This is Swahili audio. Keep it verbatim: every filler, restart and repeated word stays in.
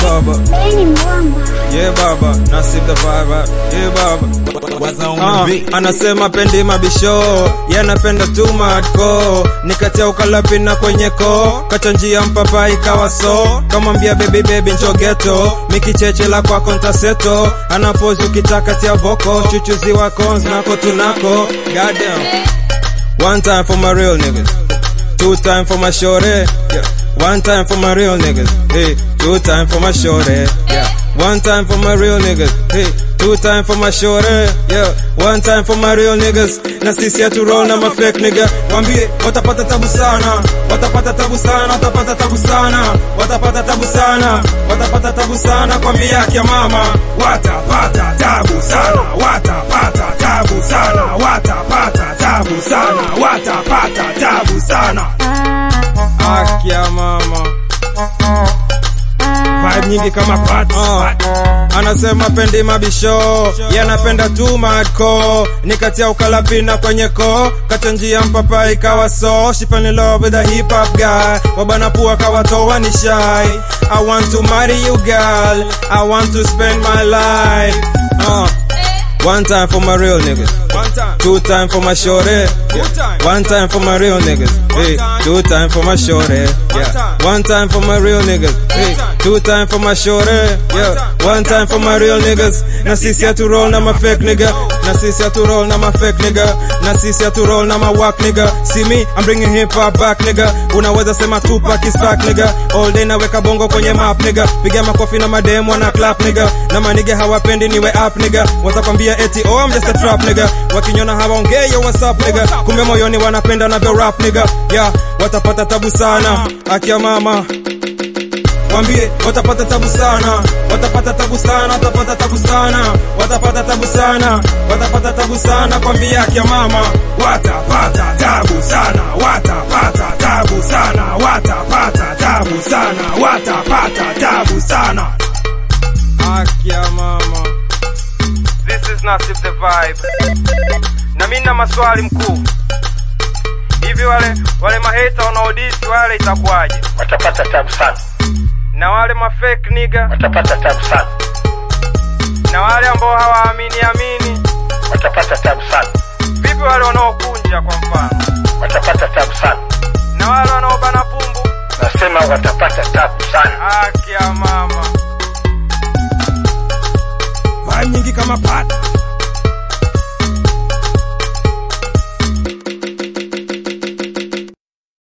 baba. Yeah baba, nasip the vibe. Yeah baba. Uh, anasema pendi mabisho, yeah napenda tu madko. Nikatia ukalapi na kwenye ko, kacha njia mpapa ikawa so. Kama mbia baby baby nchogeto, miki cheche la kwa kontaseto. Anapozi ukitaka tia boko, chuchuzi wa cons nako tunako. Goddamn. One time for my real niggas, two time for my shorty, yeah. One time for my real niggas, hey. Two time for my shorty, yeah. One time for my real niggas, hey. Two time for my shorty, yeah. One time for my real niggas. Na sisi hatu roll na ma fake nigga. Wambie watapata tabu sana, watapata tabu sana, watapata tabu sana, watapata tabu sana, watapata tabu sana kwa mbia yake ya mama. Watapata tabu sana, watapata tabu sana, watapata tabu sana, watapata tabu sana. Haki ya mama. Vibe nyingi kama party. Uh, anasema pendi mabisho, yeah napenda tu madko. Nikatia ukalapi na kwenye ko, kacha njia mpapa ikawa so. She fell in love with a hip hop guy, wabana pua kawatoa ni shy. I want to marry you girl, I want to spend my life. uh, One time for my real niggas, one time. Two time for my shorty, yeah. One time for my real niggas, hey. Two time for my shorty, yeah. One time for my real niggas, hey. Two time for my shorty, yeah. One time for my real niggas. Na sisi hatu roll na ma fake nigga, na sisi hatu roll na ma fake nigga, na sisi hatu roll na ma whack nigga. See me, I'm bringing hip hop back nigga. Unaweza sema Tupac is back nigga. All day naweka bongo kwenye map nigga. Piga makofi na madem wana clap nigga. Na manige hawapendi niwe up nigga. Watakwambia eti oh I'm just a trap nigga. Wakinyona hawaongea yo what's up nigga. Kumbe moyoni wanapenda na vyo rap nigga. Yeah, watapata tabu sana, akia mama. Wambie watapata tabu sana, watapata tabu sana, watapata tabu sana, watapata tabu sana, watapata tabu sana kwa mbia yake ya mama. Watapata tabu sana, watapata tabu sana, watapata tabu sana, watapata tabu sana. Haki ya mama. This is Nasip the vibe. Na mimi na maswali mkuu. Hivi wale wale maheta wanaodisi wale itakuwaje? Watapata tabu sana. Na wale ma fake nigga watapata tabu sana. Na wale ambao hawaamini amini watapata tabu sana. Vipi wale wanaokunja kwa mfano? Watapata tabu sana. Na wale wanaobana pumbu? Nasema watapata tabu sana. Haki ya mama. Vibe nyingi kama pata.